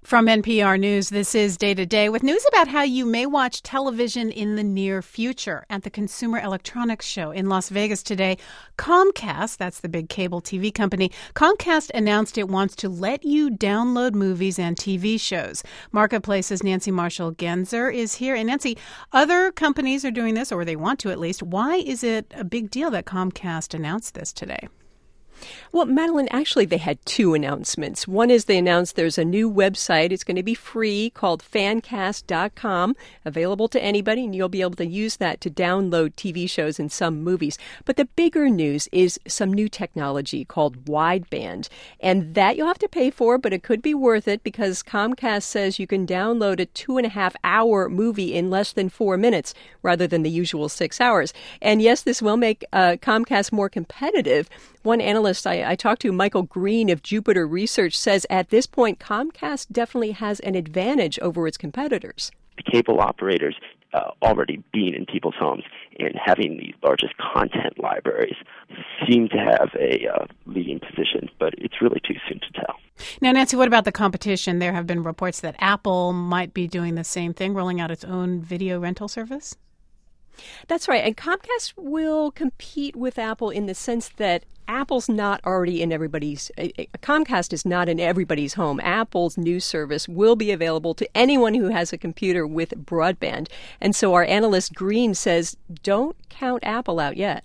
From NPR News, this is Day to Day with news about how you may watch television in the near future. At the Consumer Electronics Show in Las Vegas today, Comcast, that's the big cable TV company, Comcast announced it wants to let you download movies and TV shows. Marketplace's Nancy Marshall-Genzer is here. And Nancy, other companies are doing this, or they want to at least. Why is it a big deal that Comcast announced this today? Well, Madeline, actually, they had two announcements. One is they announced there's a new website. It's going to be free called fancast.com, available to anybody, and you'll be able to use that to download TV shows and some movies. But the bigger news is some new technology called wideband, and that you'll have to pay for, but it could be worth it because Comcast says you can download a 2.5-hour movie in less than 4 minutes rather than the usual 6 hours. And yes, this will make Comcast more competitive. One analyst I talked to, Michael Green of Jupiter Research, says at this point, Comcast definitely has an advantage over its competitors. The cable operators already being in people's homes and having the largest content libraries seem to have a leading position, but it's really too soon to tell. Now, Nancy, what about the competition? There have been reports that Apple might be doing the same thing, rolling out its own video rental service. That's right. And Comcast will compete with Apple in the sense that Apple's not already in everybody's, Comcast is not in everybody's home. Apple's new service will be available to anyone who has a computer with broadband. And so our analyst Green says, don't count Apple out yet.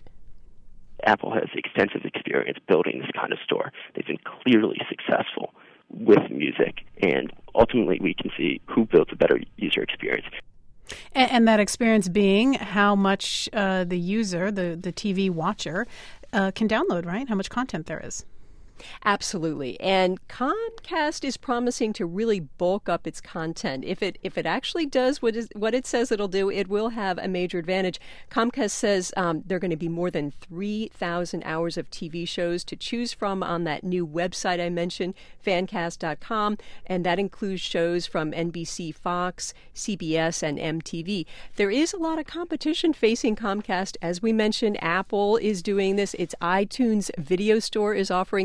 Apple has extensive experience building this kind of store. They've been clearly successful with music, and ultimately we can see who builds a better user experience. And that experience being how much the user, the TV watcher, can download, right? How much content there is. Absolutely. And Comcast is promising to really bulk up its content. If it actually does what it says it'll do, it will have a major advantage. Comcast says there are going to be more than 3,000 hours of TV shows to choose from on that new website I mentioned, fancast.com, and that includes shows from NBC, Fox, CBS, and MTV. There is a lot of competition facing Comcast. As we mentioned, Apple is doing this. Its iTunes video store is offering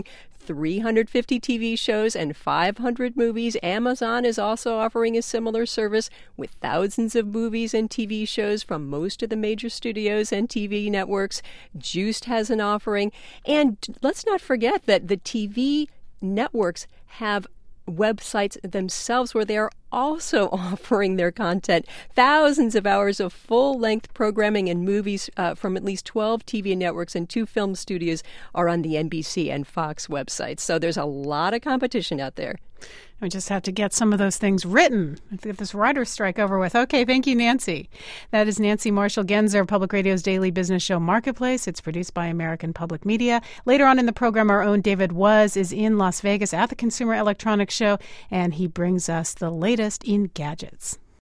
350 TV shows and 500 movies. Amazon is also offering a similar service with thousands of movies and TV shows from most of the major studios and TV networks. Juiced has an offering. And let's not forget that the TV networks have websites themselves where they are also offering their content. Thousands of hours of full-length programming and movies from at least 12 TV networks and 2 film studios are on the NBC and Fox websites. So there's a lot of competition out there. We just have to get some of those things written. Let's get this writer's strike over with. Okay, thank you, Nancy. That is Nancy Marshall-Genzer, Public Radio's daily business show Marketplace. It's produced by American Public Media. Later on in the program, our own David Was is in Las Vegas at the Consumer Electronics Show, and he brings us the latest in gadgets.